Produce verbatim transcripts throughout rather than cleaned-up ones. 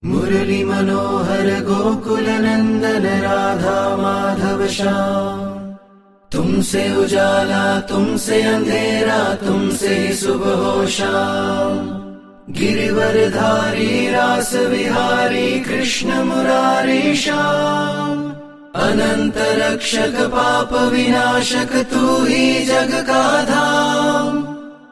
मुरली मनोहर गोकुल नंदन राधा माधव श्याम। तुमसे उजाला तुमसे अंधेरा तुमसे ही सुबह हो शाम। गिरिवरधारी रास विहारी कृष्ण मुरारी श्याम। अनंत रक्षक पाप विनाशक तू ही जग का धाम।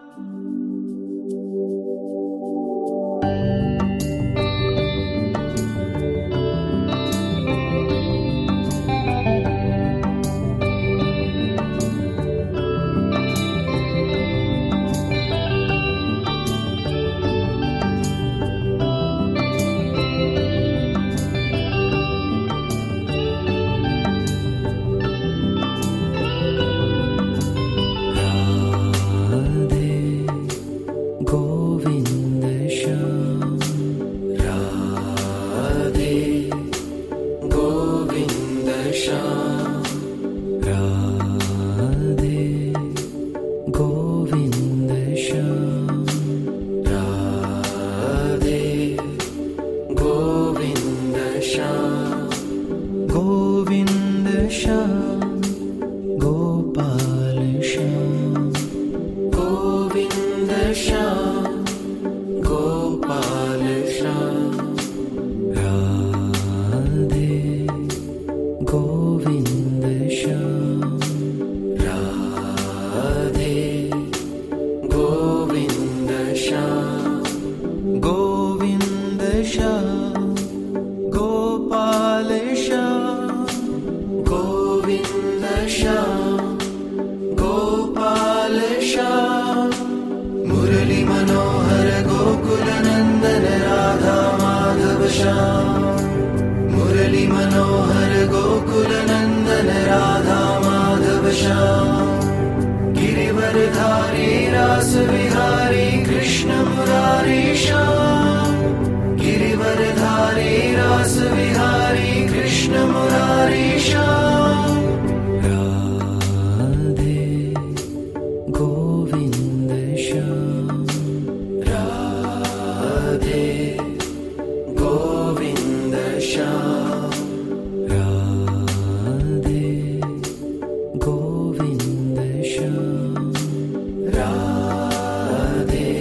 मुरली मनोहर गोकुल नंदन राधा माधव श्याम। गिरिवरधारी रास विहारी कृष्ण मुरारी श्याम। गिरिवरधारी रास विहारी कृष्ण मुरारी श्याम। राधे गोविंद श्याम। राधे गोविंद श्याम। राधे गोविंद श्याम। राधे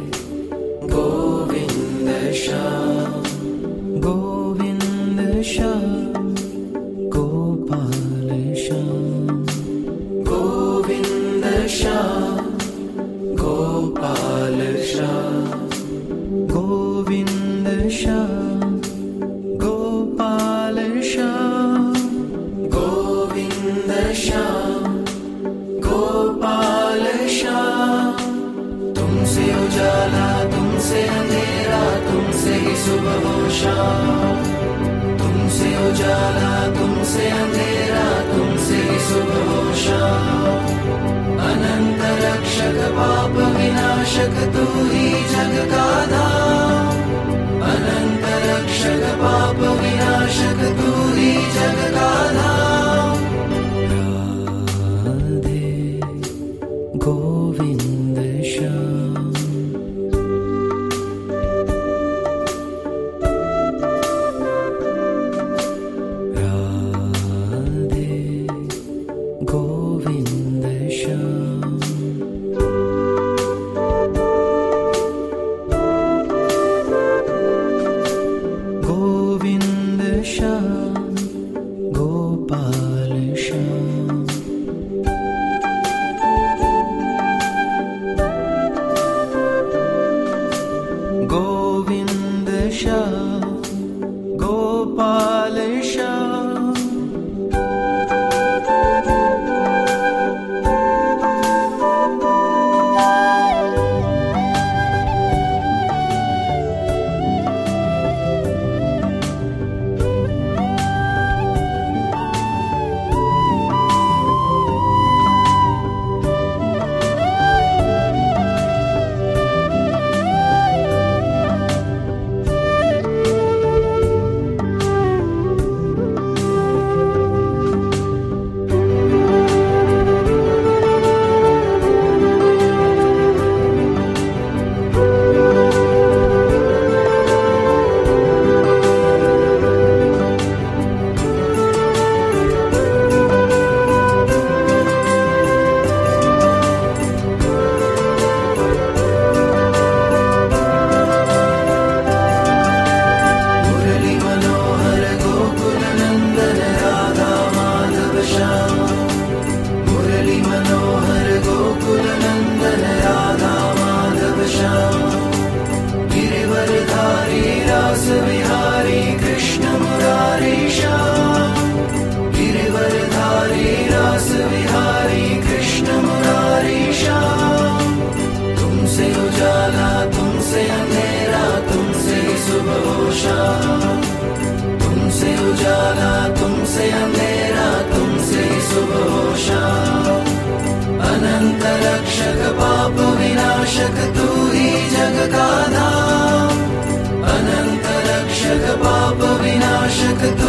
गोविंद श्याम। गोविंद श्याम गोपाल श्याम। गोविंद श्याम गोपाल श्याम। गोविंद श्याम गोपाल श्याम। गोविंद श्याम गोपाल श्याम। तुमसे उजाला तुमसे अंधेरा तुमसे ही सुबह हो शाम। तुमसे उजाला तुमसे अंधेरा तुमसे ही सुबह हो शाम। अनंत रक्षक पाप विनाशक तू ही जग का धाम। अनंत रक्षक पाप विनाशक तू ही जग का धाम। राधे गोविंद श्याम। राधे गोविंद श्याम। गोविंद श्याम गोपाल श्याम। गोविंद श्याम गोपाल श्याम। रास विहारी कृष्ण मुरारी श्याम, गिरिवरधारी रास विहारी कृष्ण मुरारी श्याम। तुमसे उजाला तुमसे अंधेरा, तुमसे सुबह हो शाम, तुमसे उजाला तुमसे अंधेरा, तुमसे सुबह हो शाम। अनंत रक्षक पाप विनाशक तू ही जग का धाम, अनंत रक्षक पाप विनाशक तू